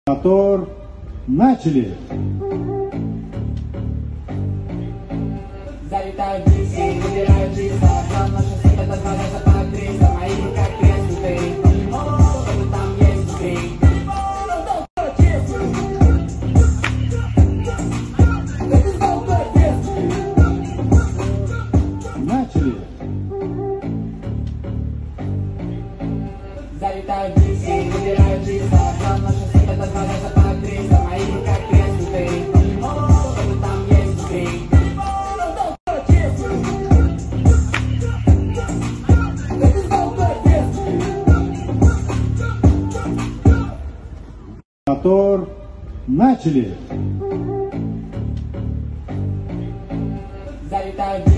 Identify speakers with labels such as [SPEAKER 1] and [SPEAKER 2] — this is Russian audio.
[SPEAKER 1] Мотор. Начали!
[SPEAKER 2] Залетаю в DC, выбираю джиса, план на шоссе, это 2 раза по 300, мои как треснутые, что там есть внутри.
[SPEAKER 1] Начали!
[SPEAKER 2] Залетаю в DC, выбираю джиса, план на шоссе, это 2 раза по 300, мои как треснутые, что там есть внутри.
[SPEAKER 1] Мотор. Начали!
[SPEAKER 2] Залетаю в